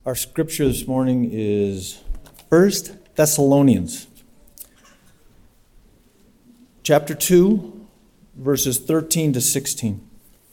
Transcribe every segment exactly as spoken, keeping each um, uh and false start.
Our scripture this morning is First Thessalonians, chapter two, verses thirteen to sixteen.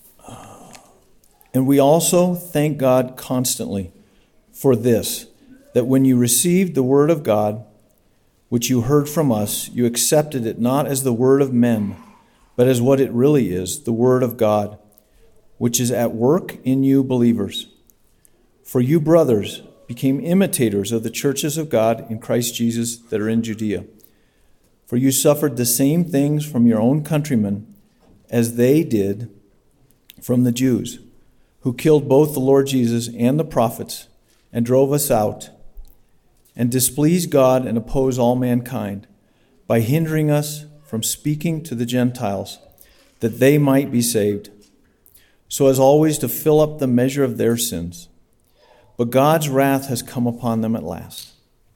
And we also thank God constantly for this, that when you received the word of God, which you heard from us, you accepted it not as the word of men, but as what it really is, the word of God, which is at work in you believers. For you, brothers, became imitators of the churches of God in Christ Jesus that are in Judea. For you suffered the same things from your own countrymen as they did from the Jews, who killed both the Lord Jesus and the prophets, and drove us out, and displeased God and oppose all mankind, by hindering us from speaking to the Gentiles, that they might be saved, so as always to fill up the measure of their sins. But God's wrath has come upon them at last.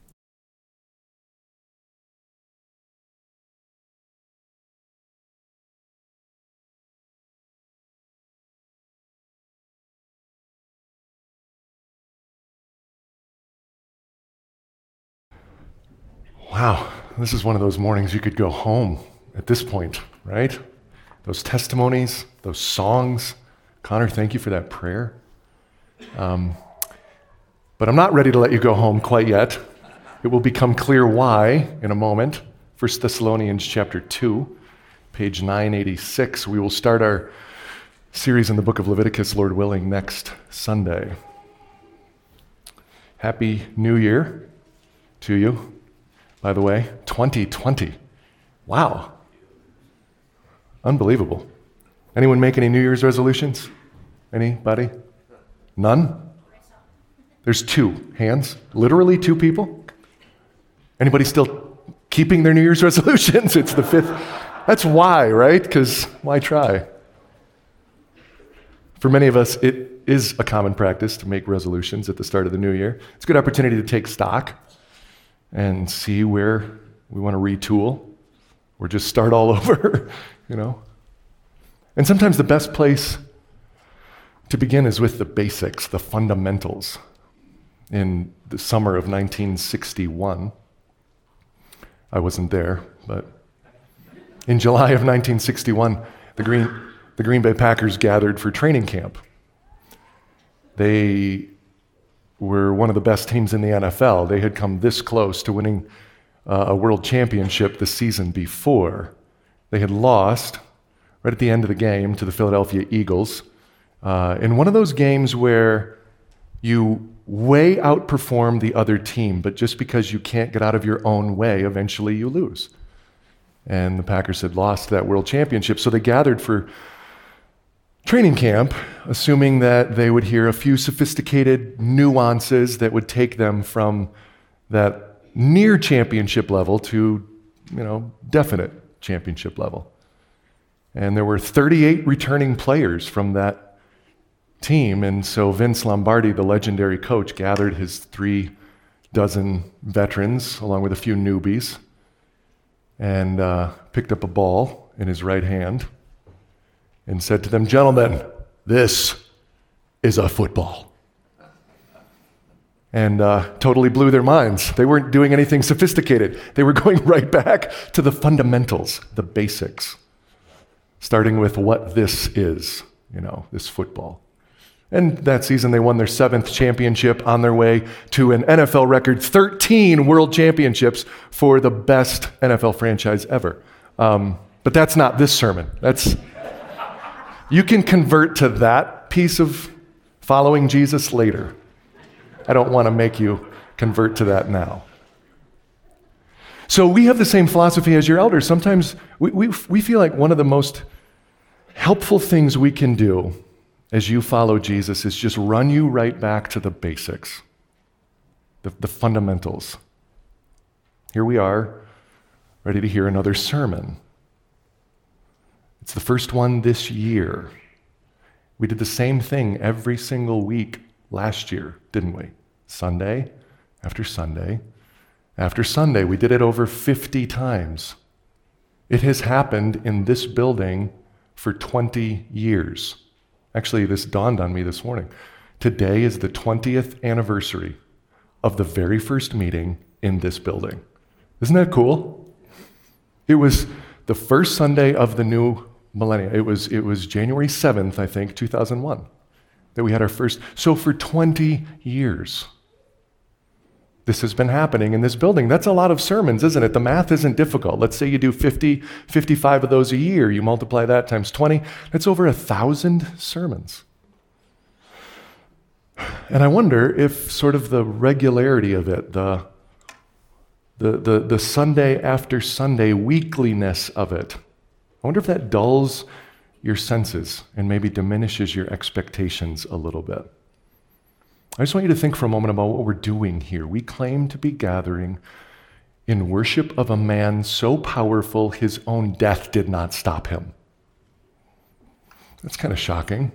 Wow, this is one of those mornings you could go home at this point, right? Those testimonies, those songs. Connor, thank you for that prayer. Um, but I'm not ready to let you go home quite yet. It will become clear why in a moment. First Thessalonians chapter two, page nine eighty-six. We will start our series in the book of Leviticus, Lord willing, next Sunday. Happy New Year to you, by the way. twenty twenty. Wow. Unbelievable. Anyone make any New Year's resolutions? Anybody? None? There's two hands, literally two people. Anybody still keeping their New Year's resolutions? It's the fifth. That's why, right? Because why try? For many of us, it is a common practice to make resolutions at the start of the new year. It's a good opportunity to take stock and see where we want to retool or just start all over, you know. And sometimes the best place to begin is with the basics, the fundamentals. In the summer of nineteen sixty-one, I wasn't there, but in July of nineteen sixty-one, the Green, the Green Bay Packers gathered for training camp. They were one of the best teams in the N F L. They had come this close to winning uh, a world championship the season before. They had lost right at the end of the game to the Philadelphia Eagles uh, in one of those games where you way outperform the other team, but just because you can't get out of your own way, eventually you lose. And the Packers had lost that world championship, so they gathered for training camp, assuming that they would hear a few sophisticated nuances that would take them from that near championship level to, you know, definite championship level. And there were thirty-eight returning players from that team, and so Vince Lombardi, the legendary coach, gathered his three dozen veterans along with a few newbies and uh, picked up a ball in his right hand and said to them, "Gentlemen, this is a football." And uh, totally blew their minds. They weren't doing anything sophisticated. They were going right back to the fundamentals, the basics, starting with what this is, you know, this football. And that season, they won their seventh championship on their way to an N F L record thirteen world championships for the best N F L franchise ever. Um, but that's not this sermon. That's you can convert to that piece of following Jesus later. I don't want to make you convert to that now. So we have the same philosophy as your elders. Sometimes we, we, we feel like one of the most helpful things we can do as you follow Jesus is just run you right back to the basics, the, the fundamentals. Here we are, ready to hear another sermon. It's the first one this year. We did the same thing every single week last year, didn't we? Sunday after Sunday after Sunday. We did it over fifty times. It has happened in this building for twenty years. Actually, this dawned on me this morning. Today is the twentieth anniversary of the very first meeting in this building. Isn't that cool? It was the first Sunday of the new millennium. It was, it was January seventh, I think, two thousand one, that we had our first. So for twenty years, this has been happening in this building. That's a lot of sermons, isn't it? The math isn't difficult. Let's say you do fifty, fifty-five of those a year. You multiply that times twenty. That's over a thousand sermons. And I wonder if sort of the regularity of it, the, the, the, the Sunday after Sunday weekliness of it, I wonder if that dulls your senses and maybe diminishes your expectations a little bit. I just want you to think for a moment about what we're doing here. We claim to be gathering in worship of a man so powerful his own death did not stop him. That's kind of shocking.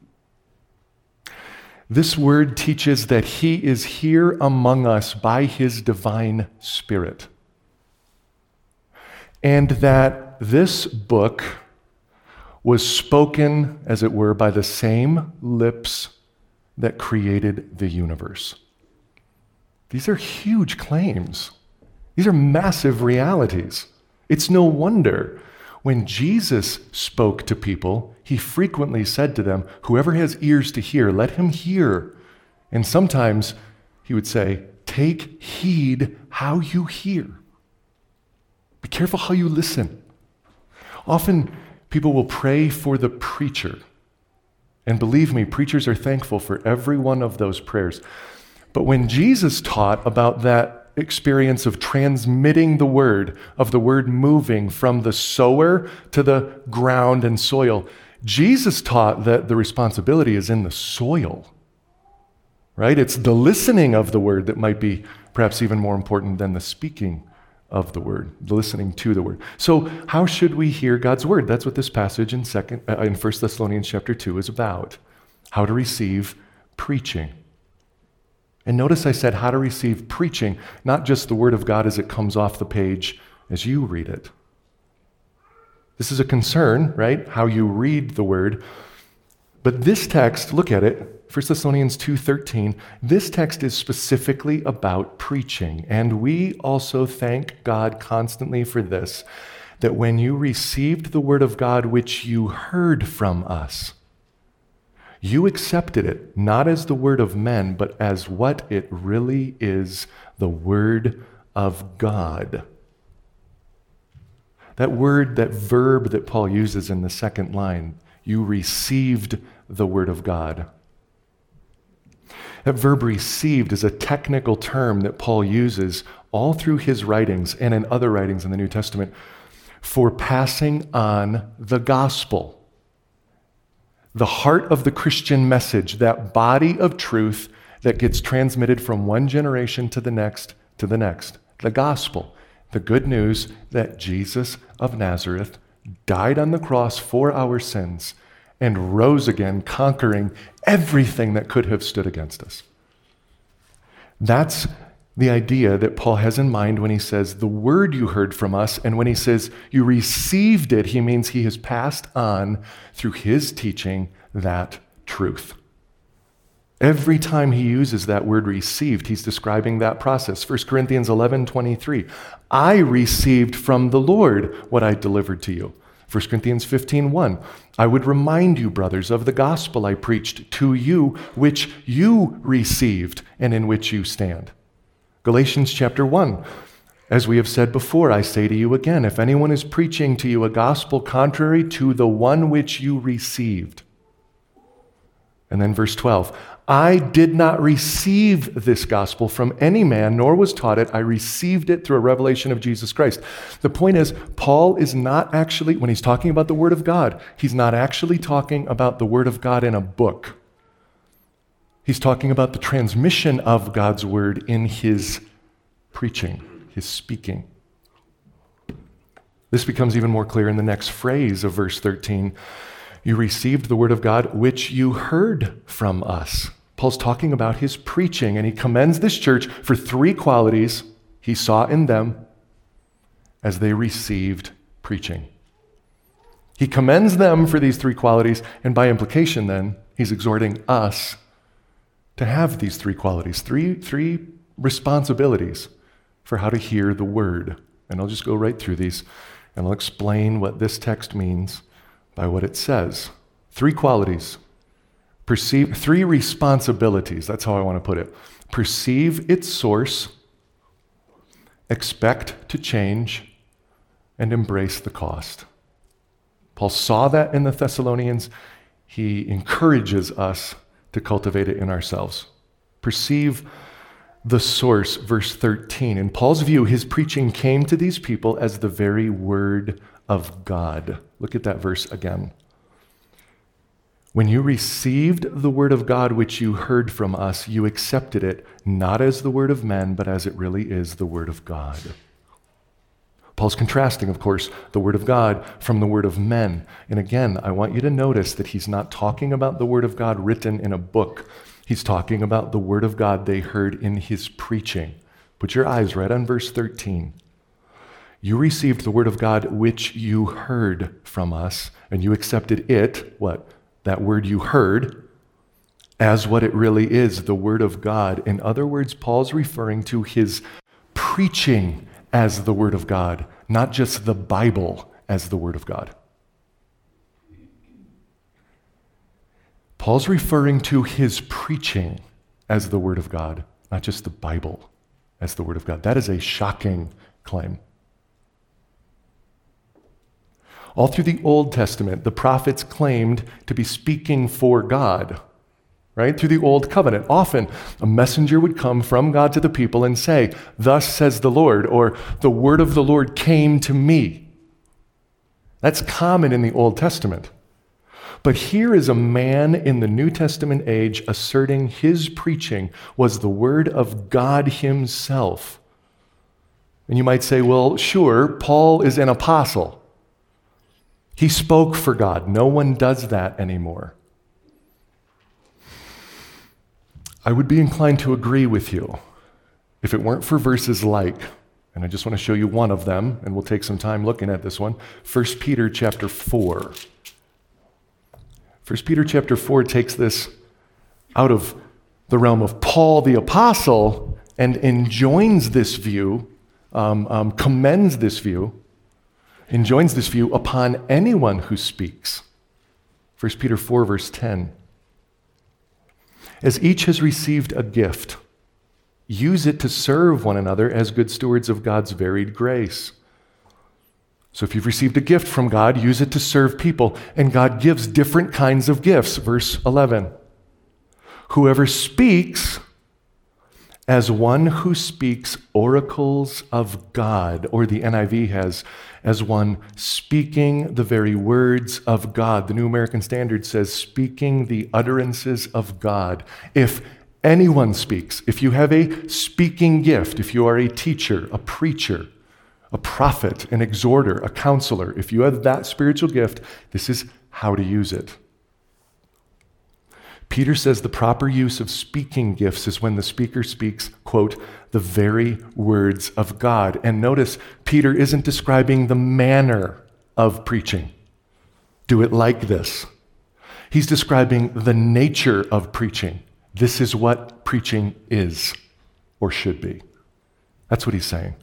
This word teaches that he is here among us by his divine Spirit. And that this book was spoken, as it were, by the same lips that created the universe. These are huge claims. These are massive realities. It's no wonder when Jesus spoke to people, he frequently said to them, whoever has ears to hear, let him hear. And sometimes he would say, take heed how you hear. Be careful how you listen. Often people will pray for the preacher. And believe me, preachers are thankful for every one of those prayers. But when Jesus taught about that experience of transmitting the word, of the word moving from the sower to the ground and soil, Jesus taught that the responsibility is in the soil, right? It's the listening of the word that might be perhaps even more important than the speaking of the word, the listening to the word. So how should we hear God's word? That's what this passage in second uh, in First Thessalonians chapter two is about. How to receive preaching. And notice I said how to receive preaching, not just the word of God as it comes off the page as you read it. This is a concern, right? How you read the word. But this text, look at it, First Thessalonians two thirteen, this text is specifically about preaching. And we also thank God constantly for this, that when you received the word of God which you heard from us, you accepted it not as the word of men, but as what it really is, the word of God. That word, that verb that Paul uses in the second line, you received the word of God. That verb received is a technical term that Paul uses all through his writings and in other writings in the New Testament for passing on the gospel. The heart of the Christian message, that body of truth that gets transmitted from one generation to the next to the next. The gospel, the good news that Jesus of Nazareth died on the cross for our sins and rose again, conquering everything that could have stood against us. That's the idea that Paul has in mind when he says, the word you heard from us, and when he says you received it, he means he has passed on through his teaching that truth. Every time he uses that word received, he's describing that process. First Corinthians eleven twenty-three, I received from the Lord what I delivered to you. First Corinthians fifteen one, I would remind you, brothers, of the gospel I preached to you, which you received and in which you stand. Galatians chapter one, as we have said before, I say to you again, if anyone is preaching to you a gospel contrary to the one which you received. And then verse twelve, I did not receive this gospel from any man, nor was taught it. I received it through a revelation of Jesus Christ. The point is, Paul is not actually, when he's talking about the word of God, he's not actually talking about the word of God in a book. He's talking about the transmission of God's word in his preaching, his speaking. This becomes even more clear in the next phrase of verse thirteen. You received the word of God, which you heard from us. Paul's talking about his preaching, and he commends this church for three qualities he saw in them as they received preaching. He commends them for these three qualities, and by implication then, he's exhorting us to have these three qualities, three, three responsibilities for how to hear the word. And I'll just go right through these, and I'll explain what this text means by what it says. Three qualities. Perceive, three responsibilities, that's how I want to put it. Perceive its source, expect to change, and embrace the cost. Paul saw that in the Thessalonians. He encourages us to cultivate it in ourselves. Perceive the source, verse thirteen. In Paul's view, his preaching came to these people as the very word of God. Look at that verse again. When you received the word of God which you heard from us, you accepted it not as the word of men, but as it really is, the word of God. Paul's contrasting, of course, the word of God from the word of men. And again, I want you to notice that he's not talking about the word of God written in a book. He's talking about the word of God they heard in his preaching. Put your eyes right on verse thirteen. You received the word of God which you heard from us, and you accepted it, what? That word you heard, as what it really is, the word of God. In other words, Paul's referring to his preaching as the word of God, not just the Bible as the word of God. Paul's referring to his preaching as the word of God, not just the Bible as the word of God. That is a shocking claim. All through the Old Testament, the prophets claimed to be speaking for God, right? Through the Old Covenant. Often, a messenger would come from God to the people and say, "Thus says the Lord," or "The word of the Lord came to me." That's common in the Old Testament. But here is a man in the New Testament age asserting his preaching was the word of God himself. And you might say, well, sure, Paul is an apostle. He spoke for God. No one does that anymore. I would be inclined to agree with you if it weren't for verses like, and I just want to show you one of them, and we'll take some time looking at this one, First Peter chapter four. First Peter chapter four takes this out of the realm of Paul the apostle and enjoins this view, um, um, commends this view, enjoins this view upon anyone who speaks. First Peter four, verse ten. As each has received a gift, use it to serve one another as good stewards of God's varied grace. So if you've received a gift from God, use it to serve people. And God gives different kinds of gifts. Verse eleven. Whoever speaks as one who speaks oracles of God, or the N I V has, as one speaking the very words of God. The New American Standard says, speaking the utterances of God. If anyone speaks, if you have a speaking gift, if you are a teacher, a preacher, a prophet, an exhorter, a counselor, if you have that spiritual gift, this is how to use it. Peter says the proper use of speaking gifts is when the speaker speaks, quote, the very words of God. And notice, Peter isn't describing the manner of preaching. Do it like this. He's describing the nature of preaching. This is what preaching is, or should be. That's what he's saying.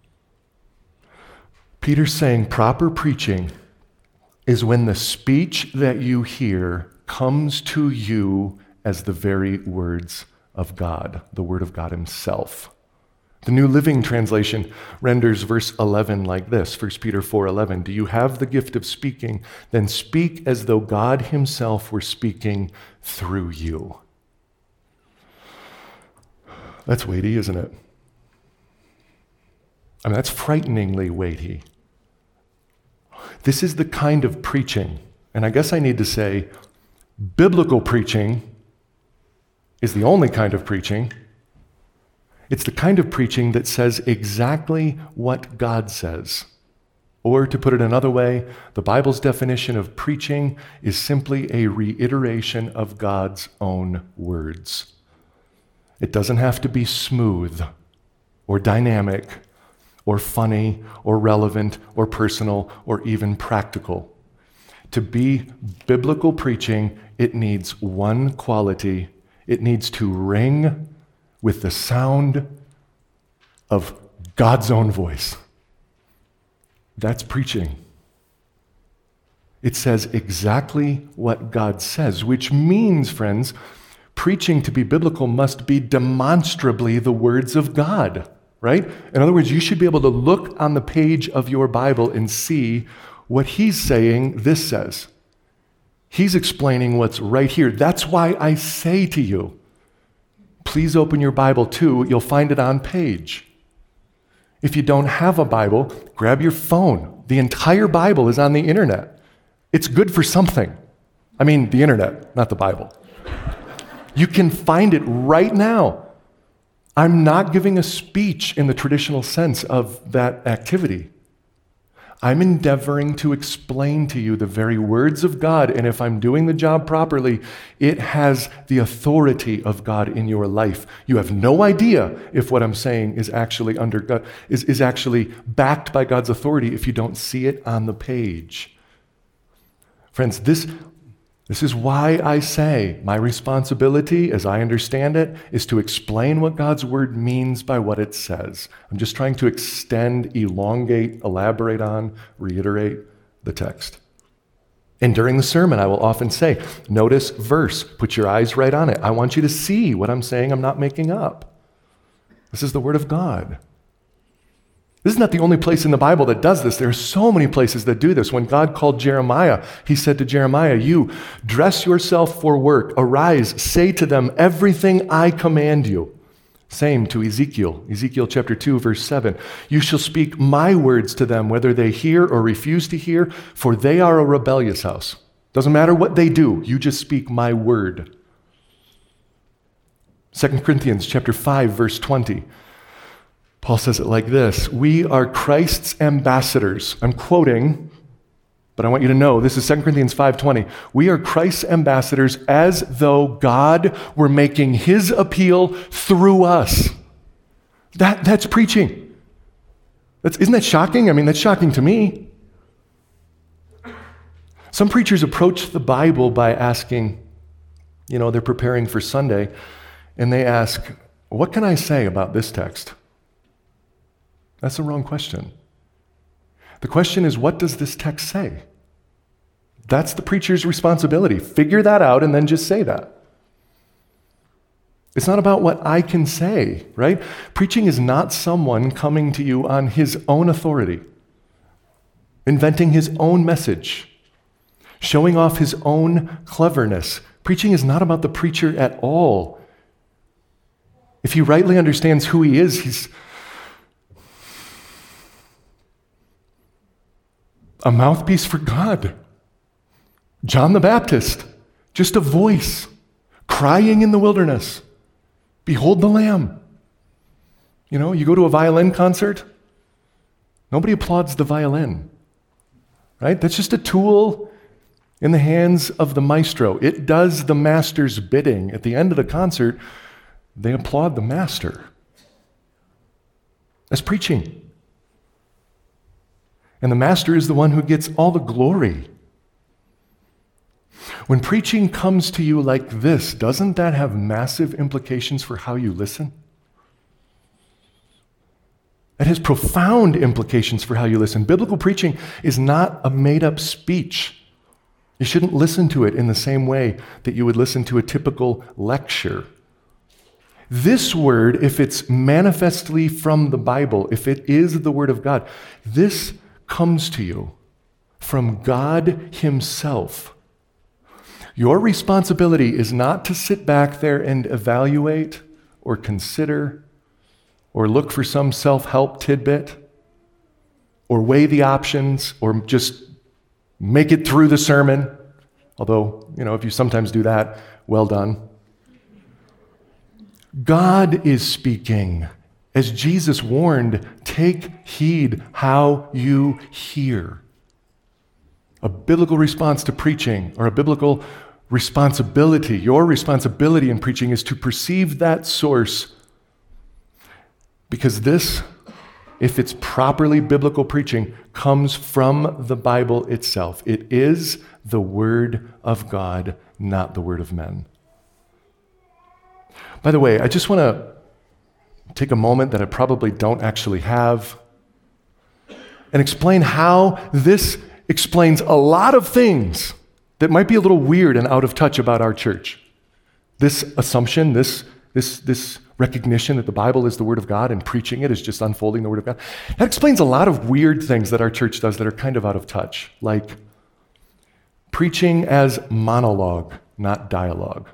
Peter's saying proper preaching is when the speech that you hear comes to you as the very words of God, the word of God himself. The New Living Translation renders verse eleven like this, First Peter four eleven. Do you have the gift of speaking? Then speak as though God himself were speaking through you. That's weighty, isn't it? I mean, that's frighteningly weighty. This is the kind of preaching, and I guess I need to say, biblical preaching is the only kind of preaching. It's the kind of preaching that says exactly what God says. Or to put it another way, the Bible's definition of preaching is simply a reiteration of God's own words. It doesn't have to be smooth or dynamic or funny or relevant or personal or even practical. To be biblical preaching, it needs one quality. It needs to ring with the sound of God's own voice. That's preaching. It says exactly what God says, which means, friends, preaching to be biblical must be demonstrably the words of God, right? In other words, you should be able to look on the page of your Bible and see what he's saying this says. He's explaining what's right here. That's why I say to you, please open your Bible too. You'll find it on page. If you don't have a Bible, grab your phone. The entire Bible is on the internet. It's good for something. I mean, the internet, not the Bible. You can find it right now. I'm not giving a speech in the traditional sense of that activity. I'm endeavoring to explain to you the very words of God, and if I'm doing the job properly, it has the authority of God in your life. You have no idea if what I'm saying is actually under God, is, is actually backed by God's authority if you don't see it on the page. Friends, this, this is why I say my responsibility, as I understand it, is to explain what God's word means by what it says. I'm just trying to extend, elongate, elaborate on, reiterate the text. And during the sermon, I will often say, notice verse, put your eyes right on it. I want you to see what I'm saying. I'm not making up. This is the word of God. This is not the only place in the Bible that does this. There are so many places that do this. When God called Jeremiah, he said to Jeremiah, you dress yourself for work. Arise, say to them everything I command you. Same to Ezekiel. Ezekiel chapter two, verse seven. You shall speak my words to them, whether they hear or refuse to hear, for they are a rebellious house. Doesn't matter what they do. You just speak my word. Second Corinthians chapter five, verse twenty. Paul says it like this, we are Christ's ambassadors. I'm quoting, but I want you to know, this is Second Corinthians five twenty. We are Christ's ambassadors as though God were making his appeal through us. That, that's preaching. That's, isn't that shocking? I mean, that's shocking to me. Some preachers approach the Bible by asking, you know, they're preparing for Sunday, and they ask, what can I say about this text? That's the wrong question. The question is, what does this text say? That's the preacher's responsibility. Figure that out and then just say that. It's not about what I can say, right? Preaching is not someone coming to you on his own authority, inventing his own message, showing off his own cleverness. Preaching is not about the preacher at all. If he rightly understands who he is, he's a mouthpiece for God. John the Baptist, just a voice, crying in the wilderness. Behold the Lamb. You know, you go to a violin concert, nobody applauds the violin, right? That's just a tool in the hands of the maestro. It does the master's bidding. At the end of the concert, they applaud the master. That's preaching. And the master is the one who gets all the glory. When preaching comes to you like this, doesn't that have massive implications for how you listen? It has profound implications for how you listen. Biblical preaching is not a made-up speech. You shouldn't listen to it in the same way that you would listen to a typical lecture. This word, if it's manifestly from the Bible, if it is the Word of God, this comes to you from God himself. Your responsibility is not to sit back there and evaluate or consider or look for some self-help tidbit or weigh the options or just make it through the sermon. Although, you know, if you sometimes do that, well done. God is speaking. As Jesus warned, take heed how you hear. A biblical response to preaching, or a biblical responsibility, your responsibility in preaching is to perceive that source, because this, if it's properly biblical preaching, comes from the Bible itself. It is the Word of God, not the word of men. By the way, I just want to take a moment that I probably don't actually have and explain how this explains a lot of things that might be a little weird and out of touch about our church. This assumption, this, this, this recognition that the Bible is the Word of God and preaching it is just unfolding the Word of God, that explains a lot of weird things that our church does that are kind of out of touch, like preaching as monologue, not dialogue.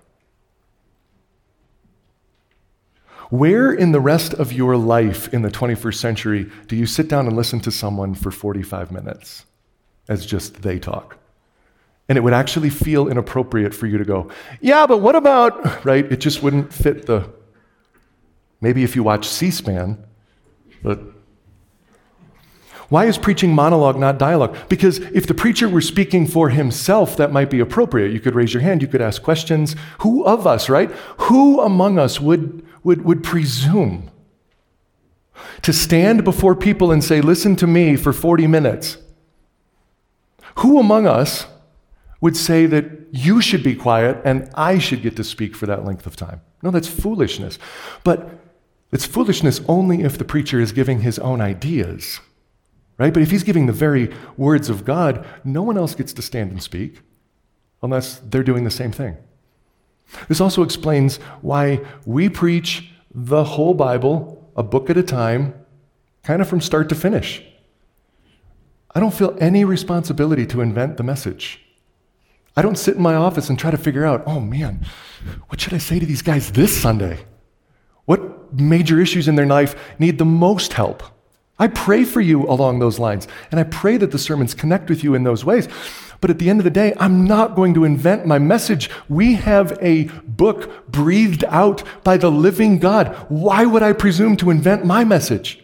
Where in the rest of your life in the twenty-first century do you sit down and listen to someone for forty-five minutes as just they talk? And it would actually feel inappropriate for you to go, yeah, but what about, right? It just wouldn't fit the, maybe if you watch C-SPAN, but why is preaching monologue, not dialogue? Because if the preacher were speaking for himself, that might be appropriate. You could raise your hand, you could ask questions. Who of us, right? Who among us would, would, would presume to stand before people and say, listen to me for forty minutes? Who among us would say that you should be quiet and I should get to speak for that length of time? No, that's foolishness. But it's foolishness only if the preacher is giving his own ideas, right? But if he's giving the very words of God, no one else gets to stand and speak unless they're doing the same thing. This also explains why we preach the whole Bible, a book at a time, kind of from start to finish. I don't feel any responsibility to invent the message. I don't sit in my office and try to figure out, oh man, what should I say to these guys this Sunday? What major issues in their life need the most help? I pray for you along those lines, and I pray that the sermons connect with you in those ways. But at the end of the day, I'm not going to invent my message. We have a book breathed out by the living God. Why would I presume to invent my message?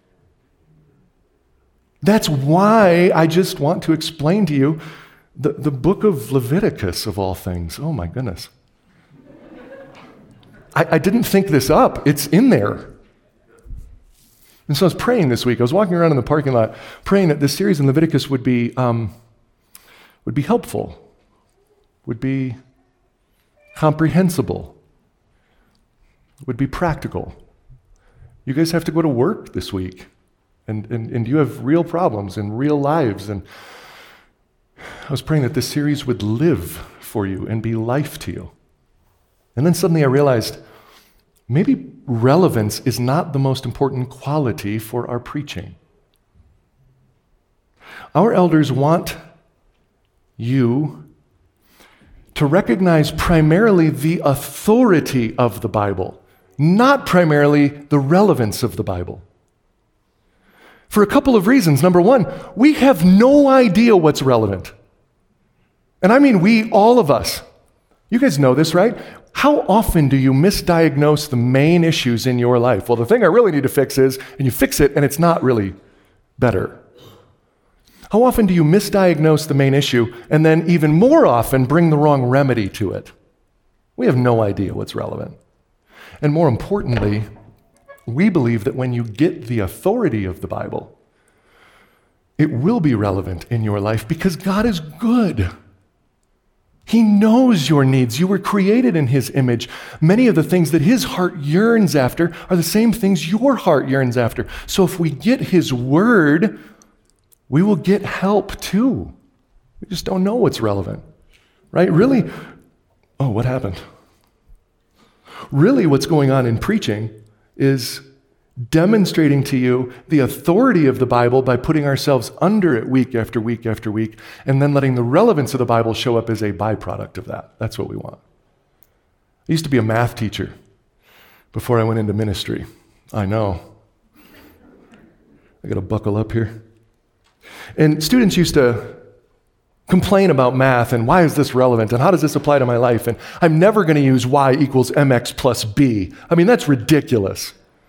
That's why I just want to explain to you the, the book of Leviticus, of all things. Oh my goodness. I, I didn't think this up. It's in there. And so I was praying this week. I was walking around in the parking lot praying that this series in Leviticus would be, um, would be helpful, would be comprehensible, would be practical. You guys have to go to work this week, and, and, and you have real problems and real lives. And I was praying that this series would live for you and be life to you. And then suddenly I realized maybe relevance is not the most important quality for our preaching. Our elders want you to recognize primarily the authority of the Bible, not primarily the relevance of the Bible. For a couple of reasons. Number one, we have no idea what's relevant. And I mean we, all of us. You guys know this, right? How often do you misdiagnose the main issues in your life? Well, the thing I really need to fix is, and you fix it and it's not really better. How often do you misdiagnose the main issue and then even more often bring the wrong remedy to it? We have no idea what's relevant. And more importantly, we believe that when you get the authority of the Bible, it will be relevant in your life because God is good. He knows your needs. You were created in His image. Many of the things that His heart yearns after are the same things your heart yearns after. So if we get His word, we will get help too. We just don't know what's relevant, right? Really, oh, what happened? Really, what's going on in preaching is demonstrating to you the authority of the Bible by putting ourselves under it week after week after week, and then letting the relevance of the Bible show up as a byproduct of that. That's what we want. I used to be a math teacher before I went into ministry. I know. I got to buckle up here. And students used to complain about math and why is this relevant and how does this apply to my life? And I'm never going to use y equals mx plus b. I mean, that's ridiculous.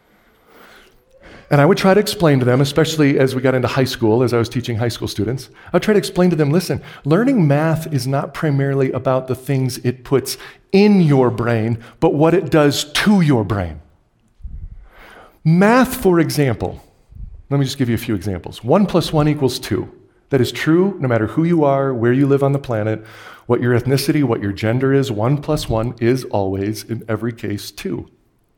And I would try to explain to them, especially as we got into high school, as I was teaching high school students, I would try to explain to them, listen, learning math is not primarily about the things it puts in your brain, but what it does to your brain. Math, for example, let me just give you a few examples. One plus one equals two. That is true no matter who you are, where you live on the planet, what your ethnicity, what your gender is. One plus one is always, in every case, two.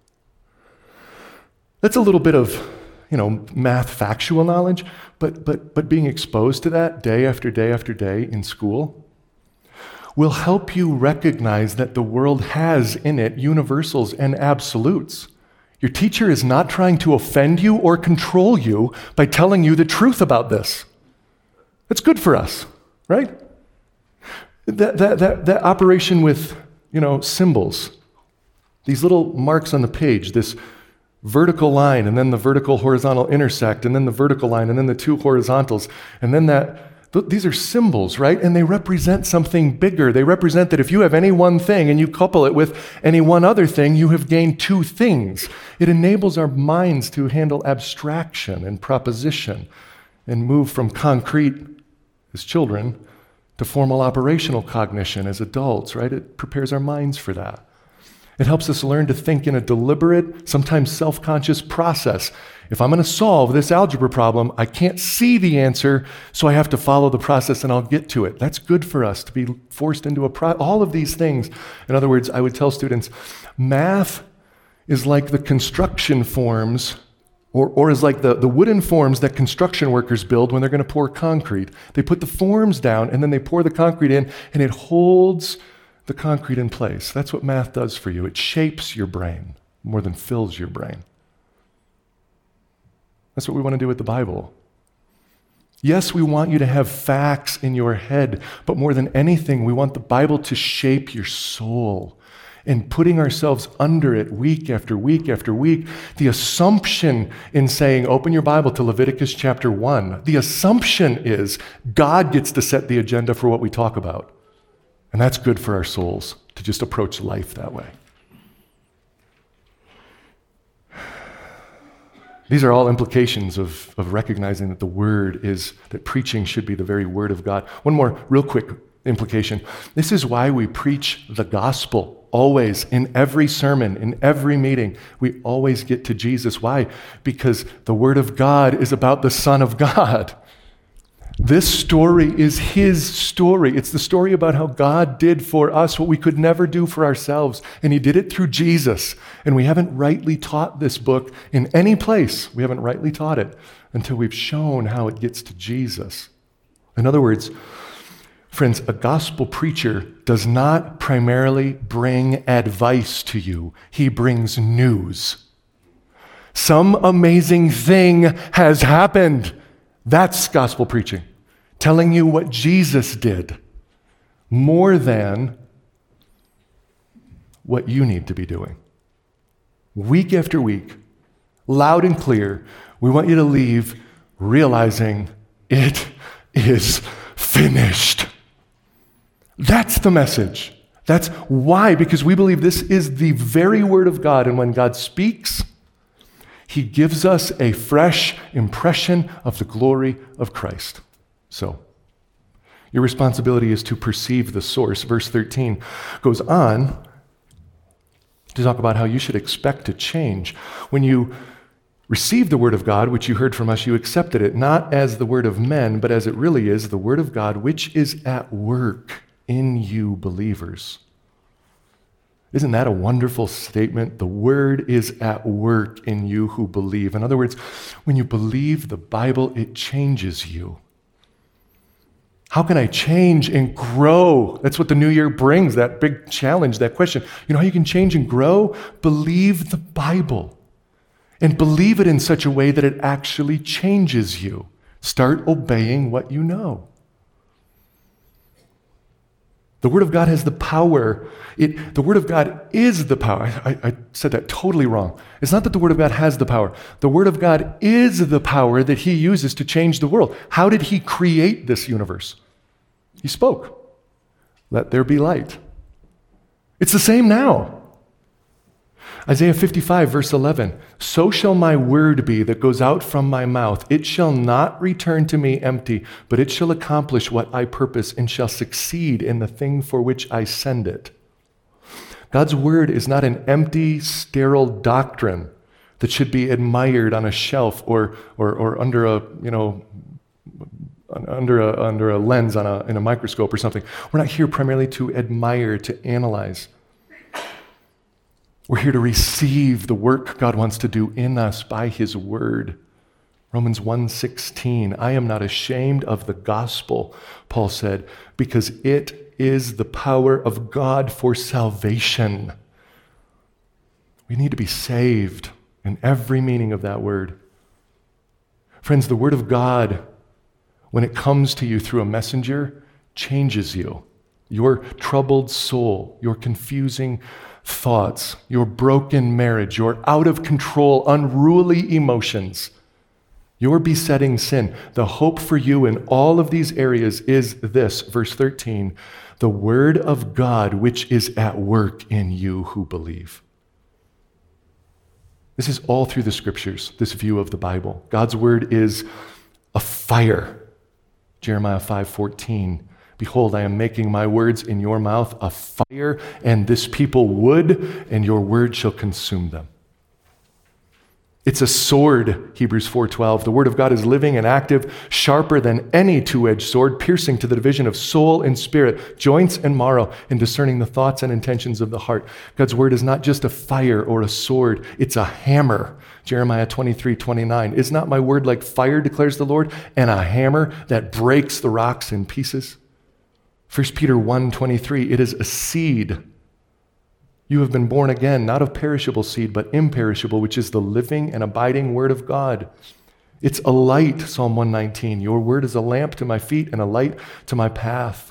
That's a little bit of, you know, math factual knowledge, but, but, but being exposed to that day after day after day in school will help you recognize that the world has in it universals and absolutes. Your teacher is not trying to offend you or control you by telling you the truth about this. That's good for us, right? That, that, that, that operation with, you know, symbols, these little marks on the page, this vertical line, and then the vertical horizontal intersect, and then the vertical line, and then the two horizontals, and then that, th- these are symbols, right? And they represent something bigger. They represent that if you have any one thing and you couple it with any one other thing, you have gained two things. It enables our minds to handle abstraction and proposition and move from concrete as children to formal operational cognition as adults, right? It prepares our minds for that. It helps us learn to think in a deliberate, sometimes self-conscious process. If I'm going to solve this algebra problem, I can't see the answer, so I have to follow the process and I'll get to it. That's good for us to be forced into a pro- all of these things. In other words, I would tell students, math is like the construction forms or, or is like the, the wooden forms that construction workers build when they're going to pour concrete. They put the forms down and then they pour the concrete in and it holds the concrete in place. That's what math does for you. It shapes your brain more than fills your brain. That's what we want to do with the Bible. Yes, we want you to have facts in your head, but more than anything, we want the Bible to shape your soul. And putting ourselves under it week after week after week, the assumption in saying, open your Bible to Leviticus chapter one, the assumption is God gets to set the agenda for what we talk about. And that's good for our souls, to just approach life that way. These are all implications of, of recognizing that the word is, that preaching should be the very word of God. One more real quick implication. This is why we preach the gospel always, in every sermon, in every meeting. We always get to Jesus. Why? Because the word of God is about the Son of God. This story is his story. It's the story about how God did for us what we could never do for ourselves. And he did it through Jesus. And we haven't rightly taught this book in any place. We haven't rightly taught it until we've shown how it gets to Jesus. In other words, friends, a gospel preacher does not primarily bring advice to you. He brings news. Some amazing thing has happened. That's gospel preaching, telling you what Jesus did more than what you need to be doing. Week after week, loud and clear, we want you to leave realizing it is finished. That's the message. That's why, because we believe this is the very word of God, and when God speaks, he gives us a fresh impression of the glory of Christ. So, your responsibility is to perceive the source. Verse thirteen goes on to talk about how you should expect to change. When you received the word of God, which you heard from us, you accepted it, not as the word of men, but as it really is, the word of God, which is at work in you believers. Isn't that a wonderful statement? The word is at work in you who believe. In other words, when you believe the Bible, it changes you. How can I change and grow? That's what the new year brings, that big challenge, that question. You know how you can change and grow? Believe the Bible. And believe it in such a way that it actually changes you. Start obeying what you know. The Word of God has the power. It, the Word of God is the power. I, I said that totally wrong. It's not that the Word of God has the power. The Word of God is the power that he uses to change the world. How did he create this universe? He spoke. Let there be light. It's the same now. Isaiah fifty-five, verse eleven, so shall my word be that goes out from my mouth. It shall not return to me empty, but it shall accomplish what I purpose and shall succeed in the thing for which I send it. God's word is not an empty, sterile doctrine that should be admired on a shelf or, or, or under a, you know, under a, under a lens on a, in a microscope or something. We're not here primarily to admire, to analyze. We're here to receive the work God wants to do in us by his word. Romans one sixteen, I am not ashamed of the gospel, Paul said, because it is the power of God for salvation. We need to be saved in every meaning of that word. Friends, the word of God, when it comes to you through a messenger, changes you. Your troubled soul, your confusing thoughts, your broken marriage, your out of control, unruly emotions, your besetting sin. The hope for you in all of these areas is this, verse thirteen, the word of God which is at work in you who believe. This is all through the scriptures, this view of the Bible. God's word is a fire. Jeremiah five fourteen, behold, I am making my words in your mouth a fire, and this people wood, and your word shall consume them. It's a sword, Hebrews four twelve. The word of God is living and active, sharper than any two-edged sword, piercing to the division of soul and spirit, joints and marrow, and discerning the thoughts and intentions of the heart. God's word is not just a fire or a sword, it's a hammer. Jeremiah twenty-three twenty-nine. Is not my word like fire, declares the Lord, and a hammer that breaks the rocks in pieces? First Peter one twenty-three. It is a seed. You have been born again, not of perishable seed, but imperishable, which is the living and abiding word of God. It's a light, Psalm one nineteen. Your word is a lamp to my feet and a light to my path.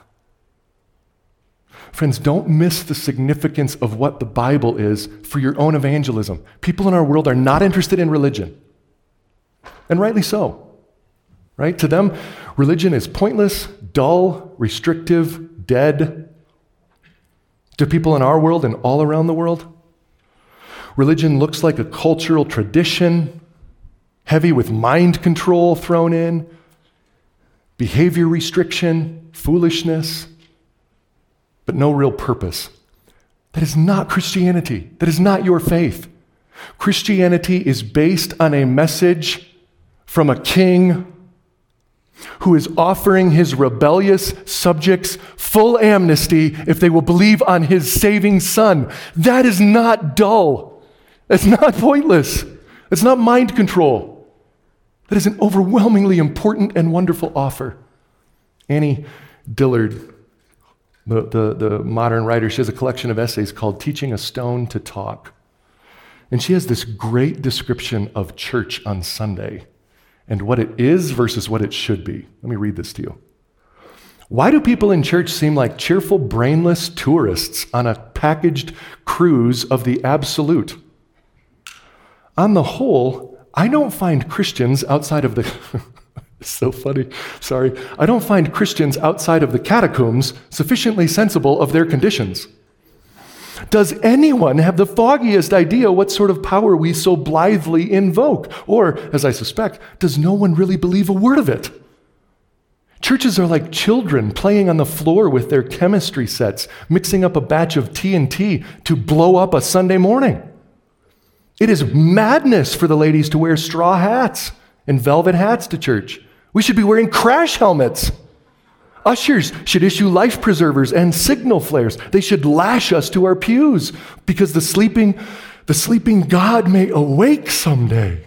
Friends, don't miss the significance of what the Bible is for your own evangelism. People in our world are not interested in religion, and rightly so, right? To them, religion is pointless, dull, restrictive, dead. To people in our world and all around the world, religion looks like a cultural tradition, heavy with mind control thrown in, behavior restriction, foolishness, but no real purpose. That is not Christianity. That is not your faith. Christianity is based on a message from a king who is offering his rebellious subjects full amnesty if they will believe on his saving son. That is not dull. That's not pointless. It's not mind control. That is an overwhelmingly important and wonderful offer. Annie Dillard, the, the, the modern writer, she has a collection of essays called Teaching a Stone to Talk. And she has this great description of church on Sunday and what it is versus what it should be. Let me read this to you. Why do people in church seem like cheerful, brainless tourists on a packaged cruise of the absolute? On the whole, I don't find Christians outside of the... It's so funny. Sorry. I don't find Christians outside of the catacombs sufficiently sensible of their conditions. Does anyone have the foggiest idea what sort of power we so blithely invoke? Or, as I suspect, does no one really believe a word of it? Churches are like children playing on the floor with their chemistry sets, mixing up a batch of T N T to blow up a Sunday morning. It is madness for the ladies to wear straw hats and velvet hats to church. We should be wearing crash helmets. Ushers should issue life preservers and signal flares. They should lash us to our pews because the sleeping, the sleeping God may awake someday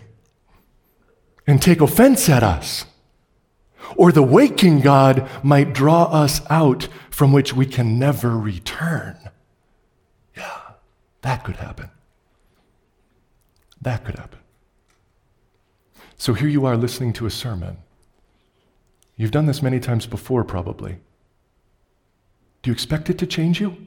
and take offense at us. Or the waking God might draw us out from which we can never return. Yeah, that could happen. That could happen. So here you are listening to a sermon. You've done this many times before, probably. Do you expect it to change you?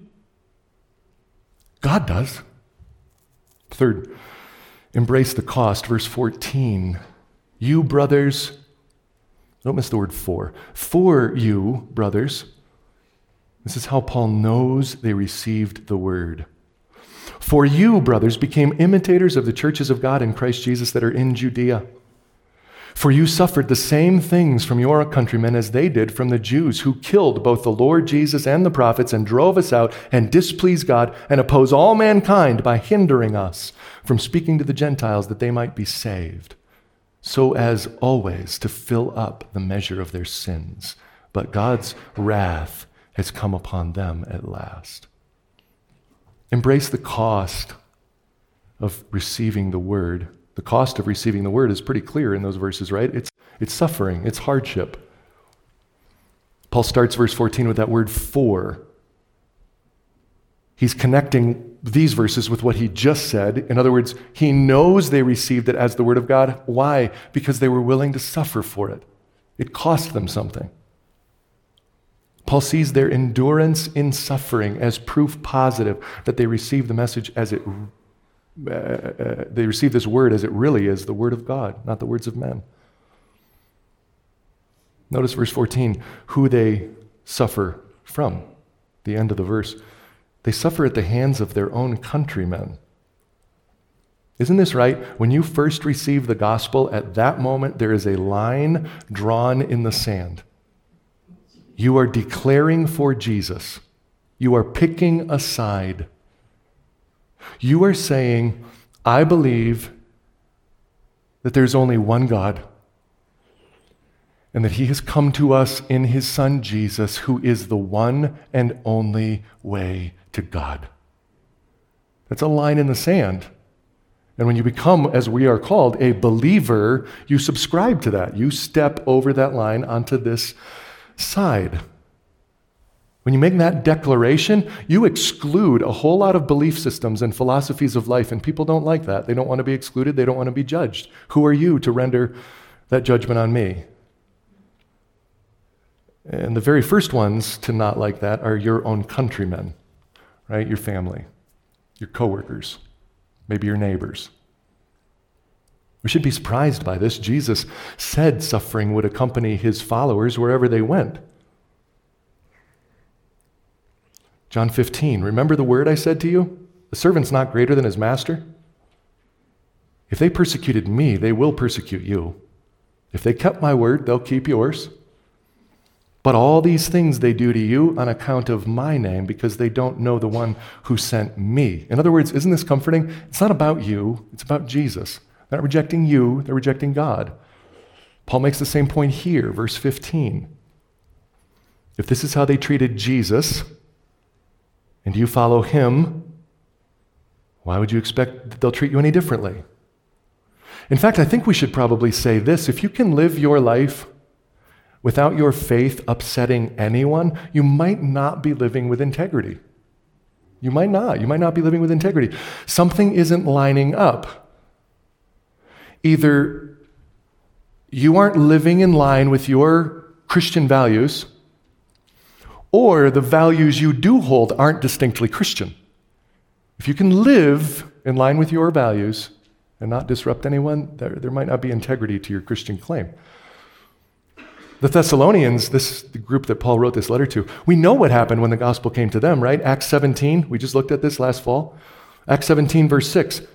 God does. Third, embrace the cost. Verse fourteen. You, brothers, don't miss the word for. For you, brothers, this is how Paul knows they received the word. For you, brothers, became imitators of the churches of God in Christ Jesus that are in Judea. For you suffered the same things from your countrymen as they did from the Jews, who killed both the Lord Jesus and the prophets and drove us out and displease God and oppose all mankind by hindering us from speaking to the Gentiles that they might be saved. so as always to fill up the measure of their sins. But God's wrath has come upon them at last. Embrace the cost of receiving the word. The cost of receiving the word is pretty clear in those verses, right? It's, it's suffering, it's hardship. Paul starts verse fourteen with that word for. He's connecting these verses with what he just said. In other words, he knows they received it as the word of God. Why? Because they were willing to suffer for it. It cost them something. Paul sees their endurance in suffering as proof positive that they received the message as it, uh, uh, they received this word as it really is, the word of God, not the words of men. Notice verse fourteen, who they suffer from. The end of the verse. They suffer at the hands of their own countrymen. Isn't this right? When you first receive the gospel, at that moment there is a line drawn in the sand. You are declaring for Jesus. You are picking a side. You are saying, I believe that there's only one God, and that he has come to us in his Son Jesus, who is the one and only way to God. That's a line in the sand. And when you become, as we are called, a believer, you subscribe to that. You step over that line onto this side. When you make that declaration, you exclude a whole lot of belief systems and philosophies of life, and people don't like that. They don't want to be excluded. They don't want to be judged. Who are you to render that judgment on me? And the very first ones to not like that are your own countrymen, right? Your family, your coworkers, maybe your neighbors. We should be surprised by this. Jesus said suffering would accompany his followers wherever they went. John fifteen, remember the word I said to you? The servant's not greater than his master. If they persecuted me, they will persecute you. If they kept my word, they'll keep yours. But all these things they do to you on account of my name, because they don't know the one who sent me. In other words, isn't this comforting? It's not about you, it's about Jesus. They're not rejecting you, they're rejecting God. Paul makes the same point here, verse fifteen. If this is how they treated Jesus, and you follow him, why would you expect that they'll treat you any differently? In fact, I think we should probably say this: if you can live your life without your faith upsetting anyone, you might not be living with integrity. You might not. You might not be living with integrity. Something isn't lining up. Either you aren't living in line with your Christian values, or the values you do hold aren't distinctly Christian. If you can live in line with your values and not disrupt anyone, there, there might not be integrity to your Christian claim. The Thessalonians, this is the group that Paul wrote this letter to, we know what happened when the gospel came to them, right? Acts seventeen, we just looked at this last fall. Acts seventeen, verse six.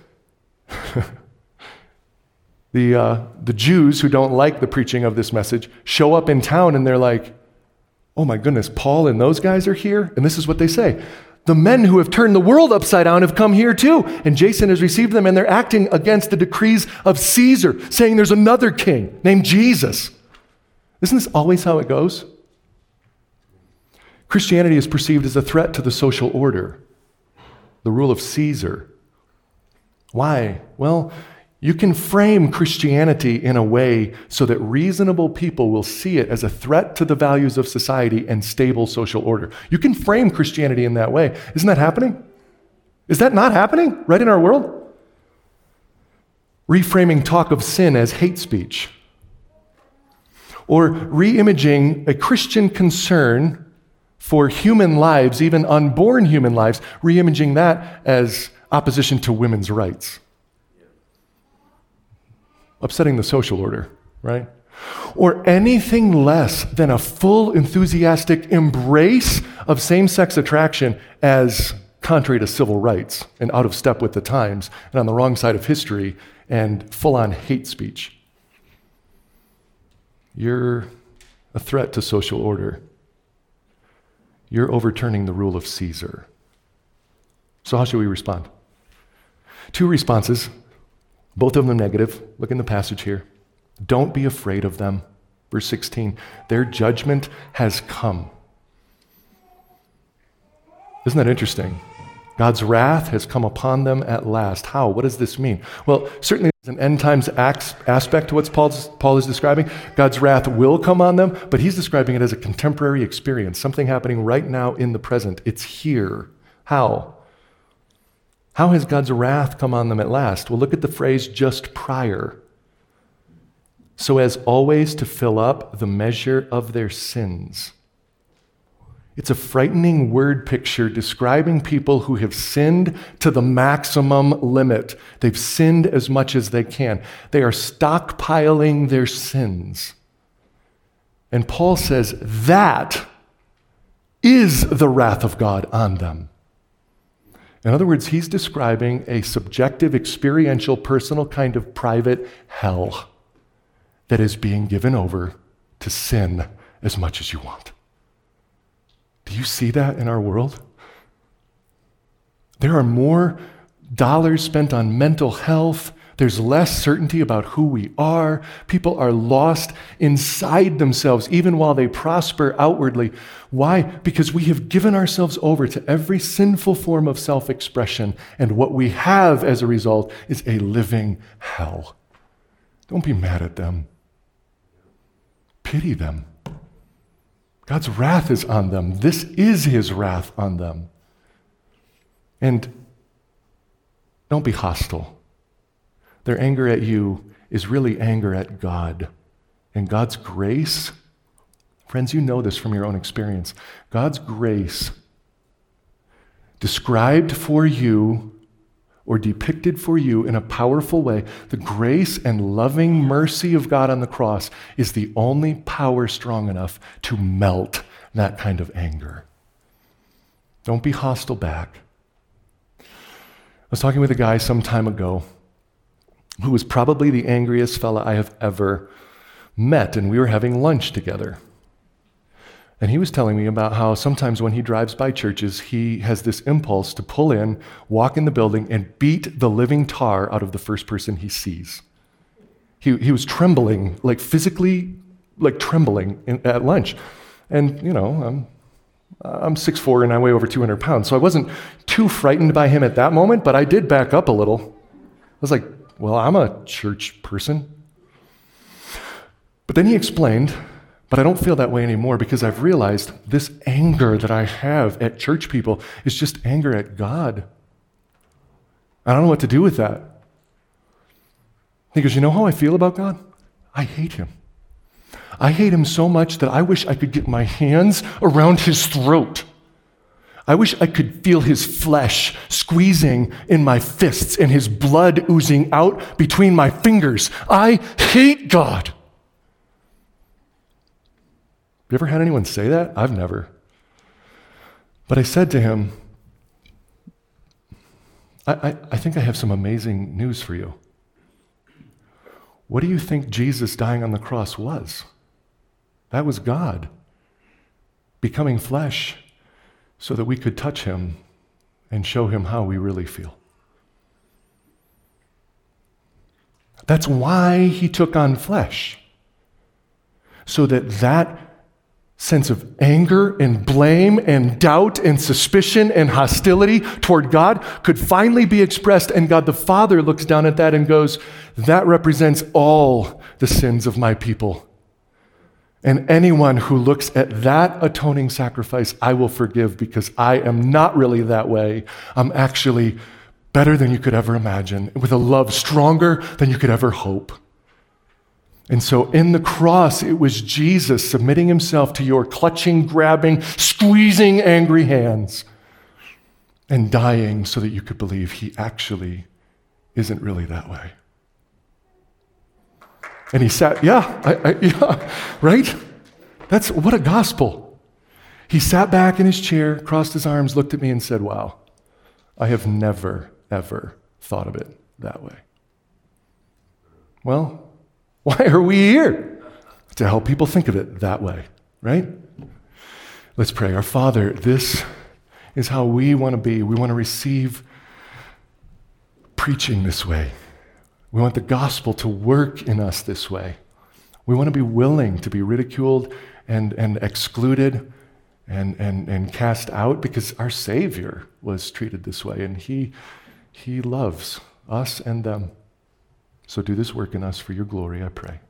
the, uh, the Jews who don't like the preaching of this message show up in town and they're like, oh my goodness, Paul and those guys are here? And this is what they say. The men who have turned the world upside down have come here too. And Jason has received them, and they're acting against the decrees of Caesar, saying there's another king named Jesus. Isn't this always how it goes? Christianity is perceived as a threat to the social order, the rule of Caesar. Why? Well, you can frame Christianity in a way so that reasonable people will see it as a threat to the values of society and stable social order. You can frame Christianity in that way. Isn't that happening? Is that not happening right in our world? Reframing talk of sin as hate speech. Or re-imaging a Christian concern for human lives, even unborn human lives, re-imaging that as opposition to women's rights. Upsetting the social order, right? Or anything less than a full enthusiastic embrace of same-sex attraction as contrary to civil rights and out of step with the times and on the wrong side of history and full-on hate speech. You're a threat to social order. You're overturning the rule of Caesar. So how should we respond? Two responses, both of them negative. Look in the passage here. Don't be afraid of them. Verse sixteen, their judgment has come. Isn't that interesting? God's wrath has come upon them at last. How? What does this mean? Well, certainly there's an end times aspect to what Paul is describing. God's wrath will come on them, but he's describing it as a contemporary experience, something happening right now in the present. It's here. How? How has God's wrath come on them at last? Well, look at the phrase just prior. So as always to fill up the measure of their sins. It's a frightening word picture describing people who have sinned to the maximum limit. They've sinned as much as they can. They are stockpiling their sins. And Paul says that is the wrath of God on them. In other words, he's describing a subjective, experiential, personal kind of private hell that is being given over to sin as much as you want. Do you see that in our world? There are more dollars spent on mental health. There's less certainty about who we are. People are lost inside themselves, even while they prosper outwardly. Why? Because we have given ourselves over to every sinful form of self-expression, and what we have as a result is a living hell. Don't be mad at them. Pity them. God's wrath is on them. This is his wrath on them. And don't be hostile. Their anger at you is really anger at God. And God's grace, friends, you know this from your own experience. God's grace described for you or depicted for you in a powerful way, the grace and loving mercy of God on the cross is the only power strong enough to melt that kind of anger. Don't be hostile back. I was talking with a guy some time ago who was probably the angriest fella I have ever met, and we were having lunch together. And he was telling me about how sometimes when he drives by churches, he has this impulse to pull in, walk in the building, and beat the living tar out of the first person he sees. He, he was trembling, like physically, like trembling in, at lunch. And, you know, I'm, I'm six foot four and I weigh over two hundred pounds, so I wasn't too frightened by him at that moment, but I did back up a little. I was like, well, I'm a church person. But then he explained, but I don't feel that way anymore because I've realized this anger that I have at church people is just anger at God. I don't know what to do with that. He goes, you know how I feel about God? I hate him. I hate him so much that I wish I could get my hands around his throat. I wish I could feel his flesh squeezing in my fists and his blood oozing out between my fingers. I hate God. You ever had anyone say that? I've never. But I said to him, I, I, I think I have some amazing news for you. What do you think Jesus dying on the cross was? That was God becoming flesh so that we could touch him and show him how we really feel. That's why he took on flesh, so that that sense of anger and blame and doubt and suspicion and hostility toward God could finally be expressed, and God the Father looks down at that and goes, that represents all the sins of my people. And anyone who looks at that atoning sacrifice, I will forgive, because I am not really that way. I'm actually better than you could ever imagine, with a love stronger than you could ever hope. And so in the cross, it was Jesus submitting himself to your clutching, grabbing, squeezing, angry hands and dying so that you could believe he actually isn't really that way. And he sat, yeah, I, I, yeah, right? That's, what a gospel. He sat back in his chair, crossed his arms, looked at me and said, wow, I have never, ever thought of it that way. Well, why are we here? To help people think of it that way, right? Let's pray. Our Father, this is how we want to be. We want to receive preaching this way. We want the gospel to work in us this way. We want to be willing to be ridiculed and, and excluded and, and, and cast out because our Savior was treated this way, and he, he loves us and them. So do this work in us for your glory, I pray.